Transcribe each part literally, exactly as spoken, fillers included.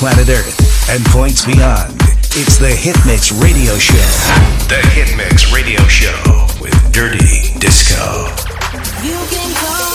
planet Earth and points beyond. It's the Hitmix Radio Show. The Hitmix Radio Show with Dirty Disco. You can come.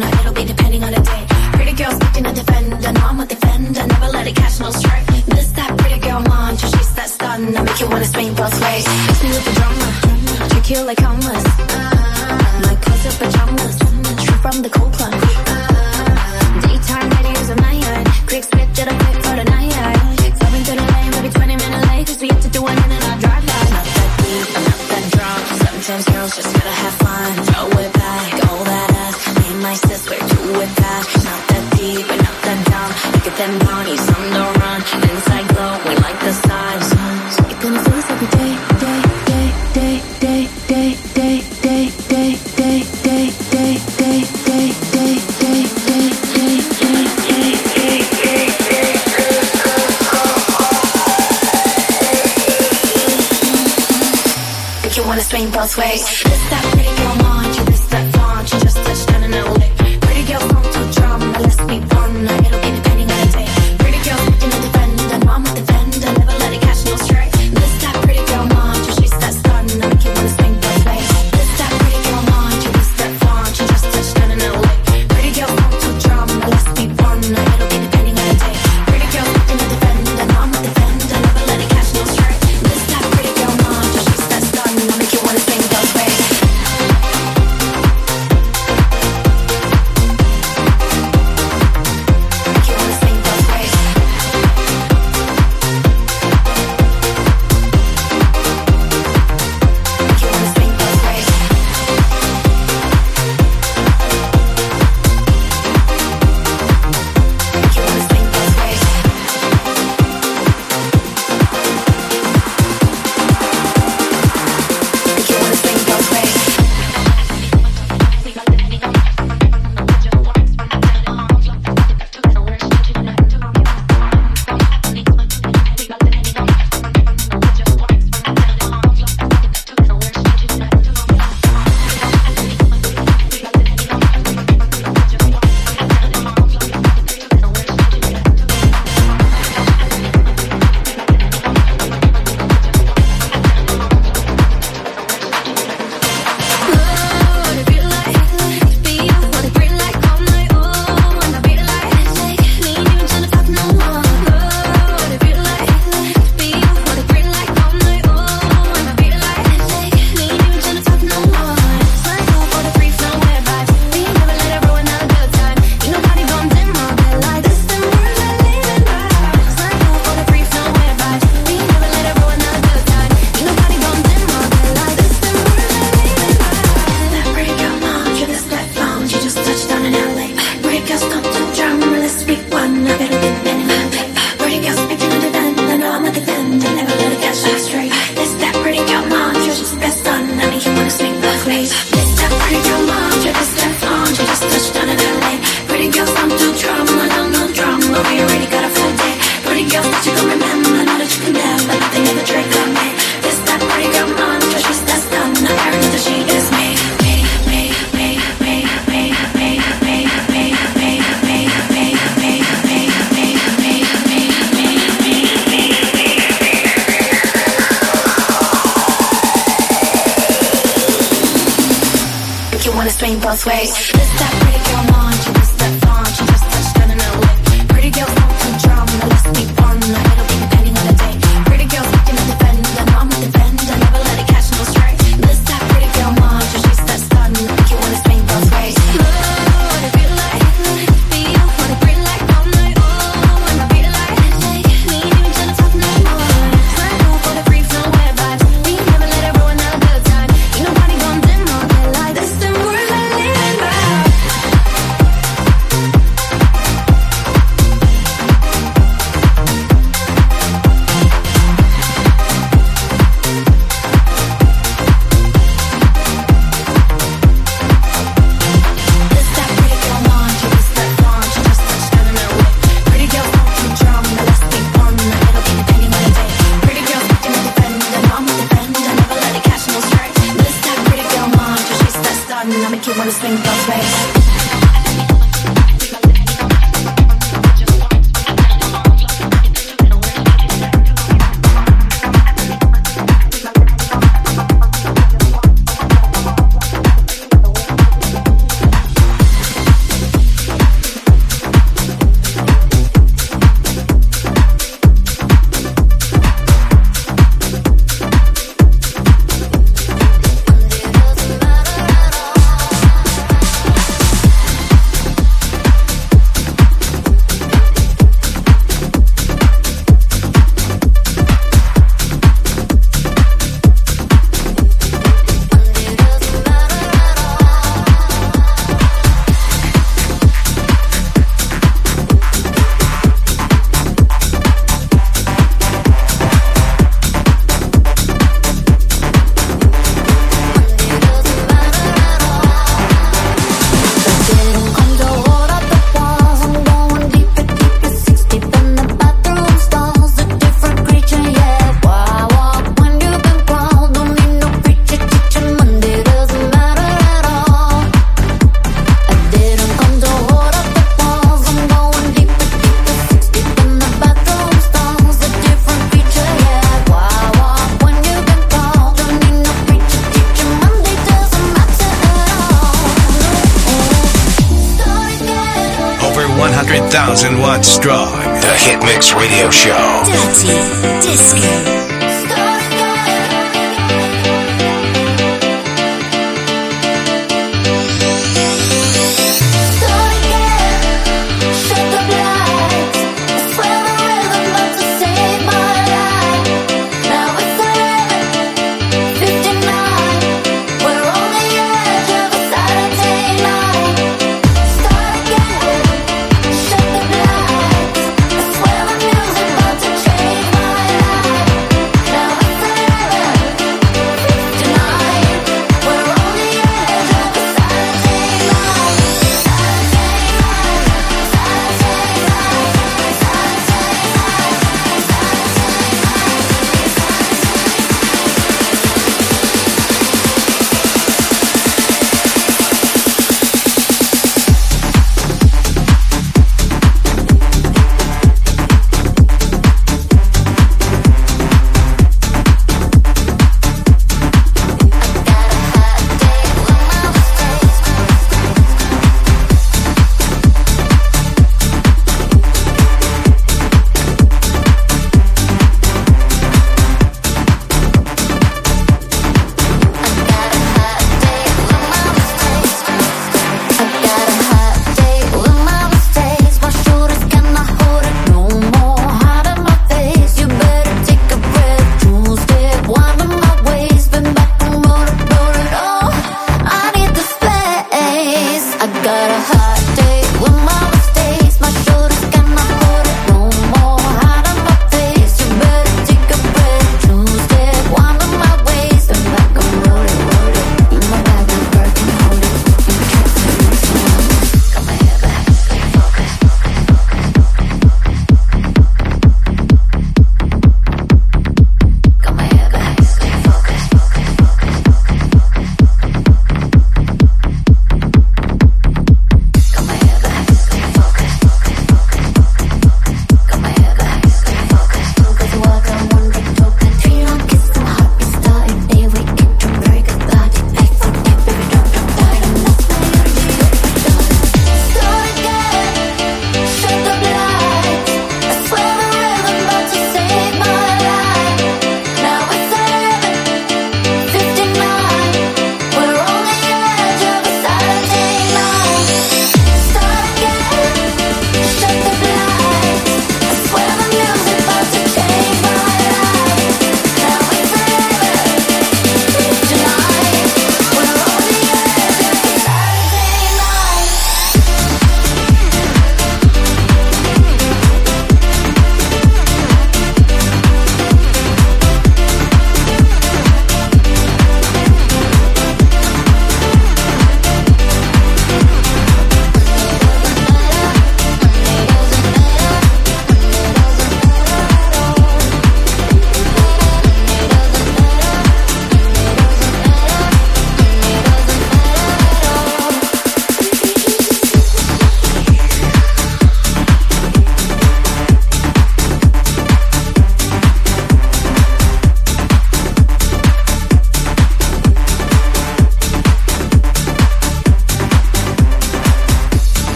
It'll be depending on the day. Pretty girls looking to defend, and I'm a defender. Never let it catch no strike. This that pretty girl mantra, she's that stun. I make you wanna swing both ways. Hit me with the drama, trick you like homeless. My clothes are pajamas, straight from the cold plunge. Daytime radios on my yard, quick spit to the quick for the night. Flowing through the lane, maybe twenty minutes late, cause we have to do it in and out drive by. Not that deep, I'm not that drunk. Sometimes girls just gotta have fun. Throw it back, all that ass. Me and my sis, we're do it fast. Not that deep, but not that dumb. Look at them ponies on the run. Inside glow, we like the size. So you're gonna feel this every day, day, day, day, day, day, day, day, day, day, day, day, day, day, day, day, day, day, make you wanna swing both ways. This that pretty girl mantra, this that flaunt. She just touched down in L A. Pretty girl come to drama, let's be fun. It'll be depending on the day. Pretty girl looking to defend, and I'm a defender. Never let it catch no strike. This that pretty girl mantra, she's that stun. I make you wanna swing both ways. This that pretty girl mantra, this that flaunt. She just touched down in L A. Pretty girl come to drama, let's be fun. It'll be depending on the day. Pretty girl looking to defend, and I'm a defender. Never let it catch no strike. This that pretty girl mantra, she's that stun. I make you wanna swing both ways. Swing both ways. This that pretty girl mantra, this that flaunt. She just touched down in L A. Pretty girls come to drama, let's be fun. It'll be depending on the day. Pretty girls looking to defend, and I'm a defender. Never let it catch no strike. This that pretty girl mantra, she's that stun. Make you wanna swing both ways. Oh, what it feel like, feel what it feel like all night. Oh, when I feel like, take me even to the top no more. Sign up for the free flow web vibes. We never let it ruin our good time. Ain't nobody gonna dim all that light. This the world I live by. one hundred thousand watts strong. The Hit Mix Radio Show. Dirty Disco. Start again, shut the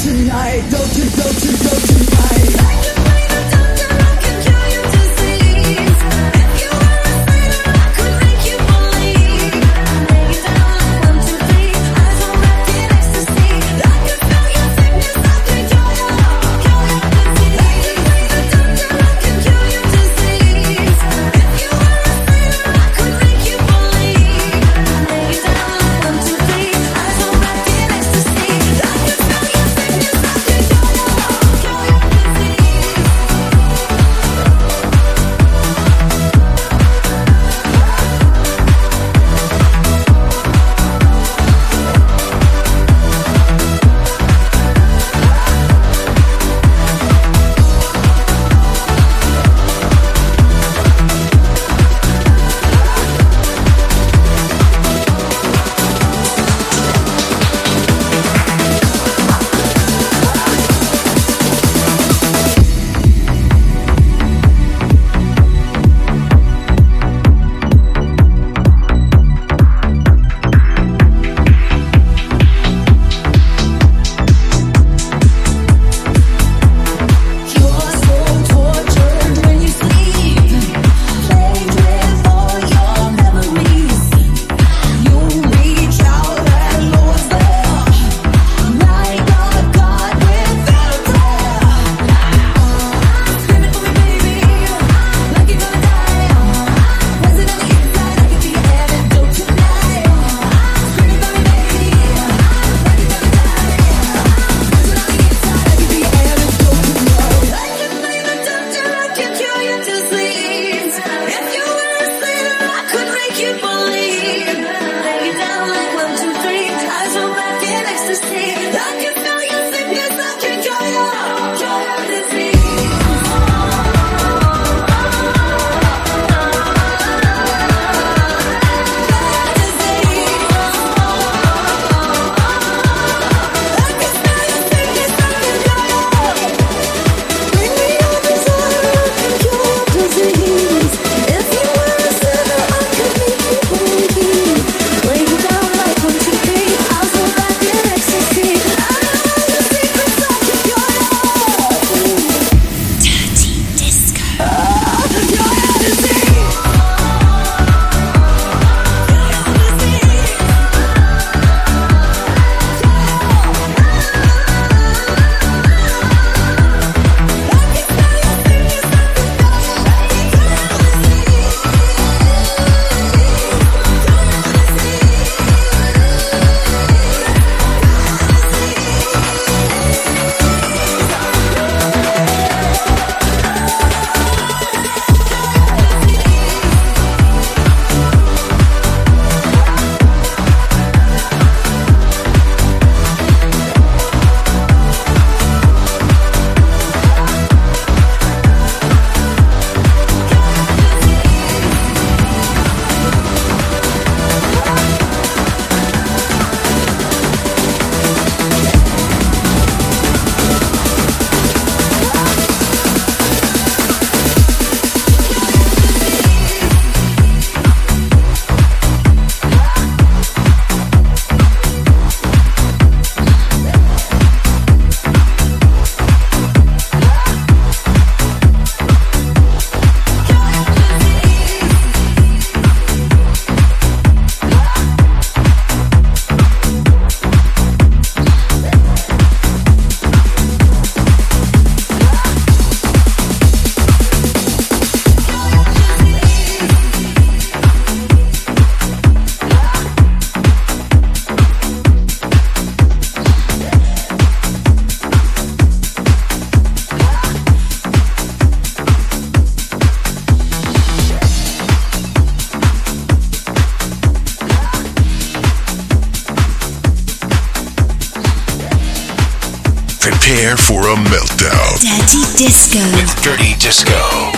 Prepare for a meltdown. Dirty Disco. With Dirty Disco.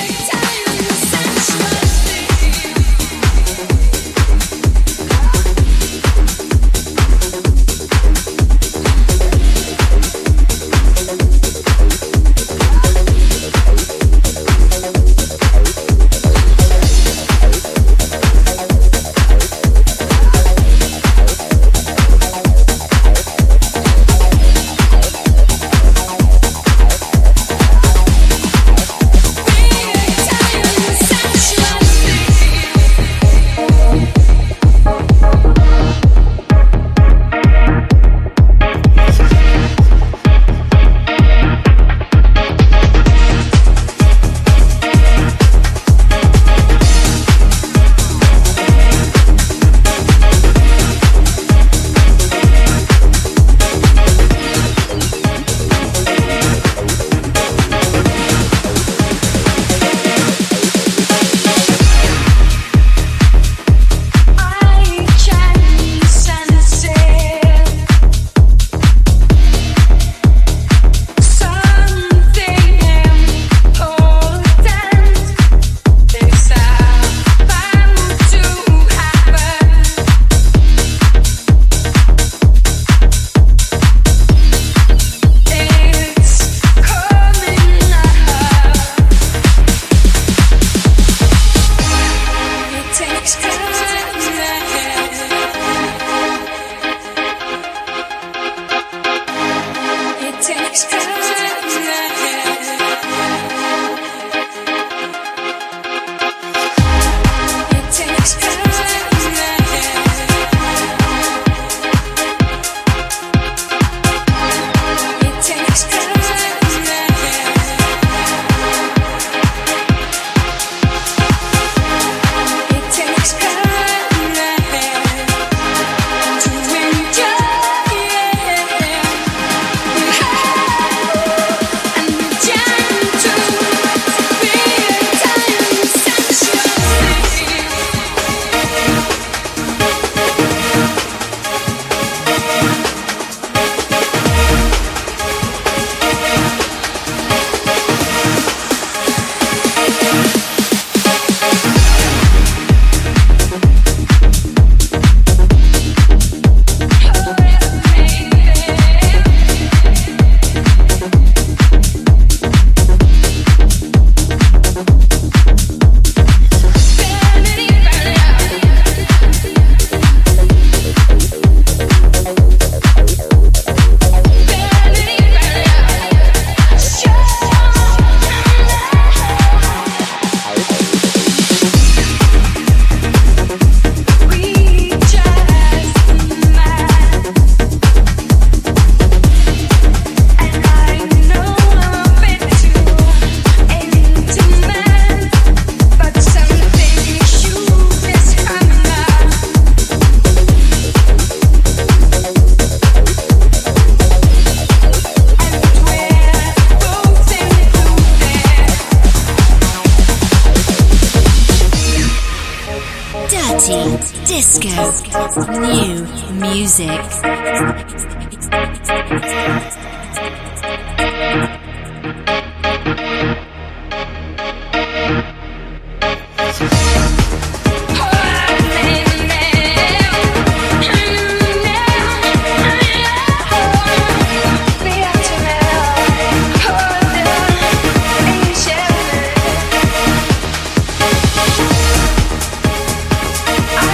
Disco. New music.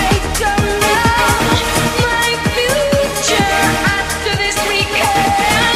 After this weekend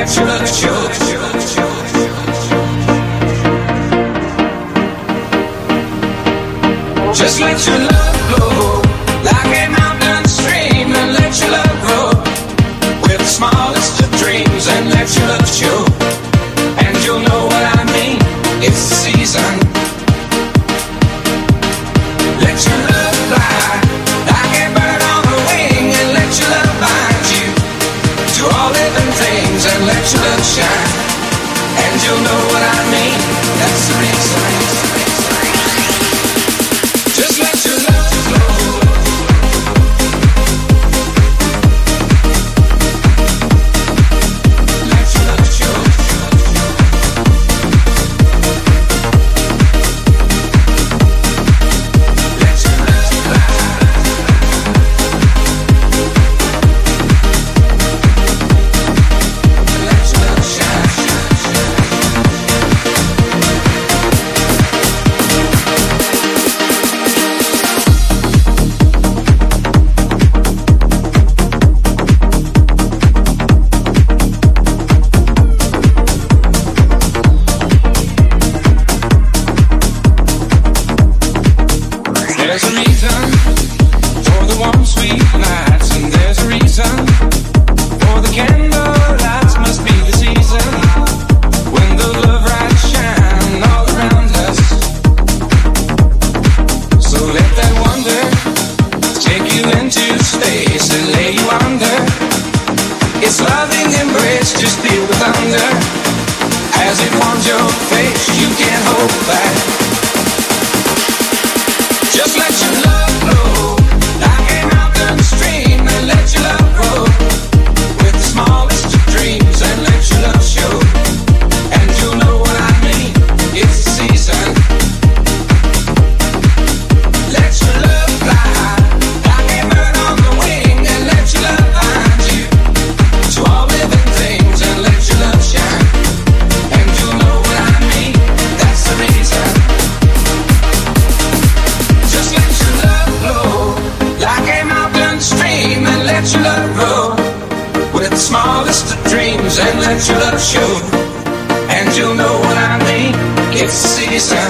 let your love show. Just let your love flow like a mountain stream, and let your love grow with the smallest of dreams, and let your love show. And you'll know what I mean, it's the season. Let your love fly like a bird on the wing, and let your love bind you to all living things, and let your love shine. And you'll know what I mean, that's the reason. Just let your love flow. Let your love show. Let your love fly. Let your love shine. There's a reason for the warm, sweet nights, and there's a reason for the candle lights. Must be the season when the love lights shine all around us. So let that wonder take you into space and lay you under its loving embrace. Just feel the thunder as it warms your face. You can't hold back. Just let your love flow like a mountain stream, and let your love grow with the smallest of dreams, and let your love show. And you'll know what I mean, it's the season. Let your love fly like a bird on the wing, and let your love bind you to all living things, and let your love shine. And you'll know what I mean, that's the reason. Just let your love flow like a mountain stream, and let your love grow with the smallest of dreams, and let your love show. And you'll know what I mean, it's the season.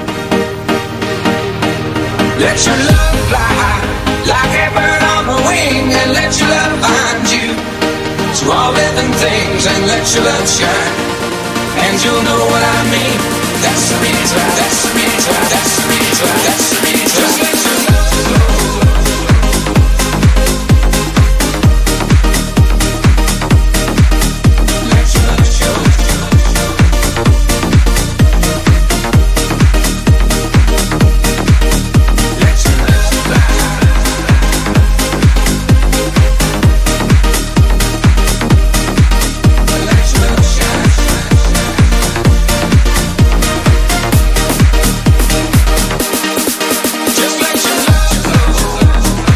Let your love fly like a bird on the wing, and let your love bind you to all living things, and let your love shine. And you'll know what I mean, that's the reason, that's the reason, that's the reason, that's the reason. Just let your love flow. Let your love show. Let your love fly. Let your love shine. Just let your love flow.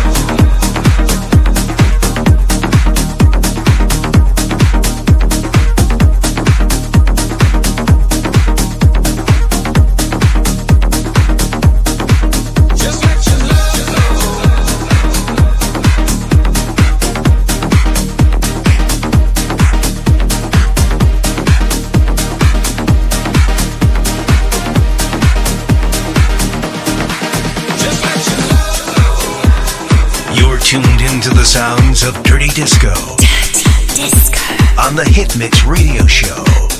Just let your love flow. Just let your love flow. You're tuned into the sounds of Dirty Disco Dirty Disco. on the Hit Mix Radio Show.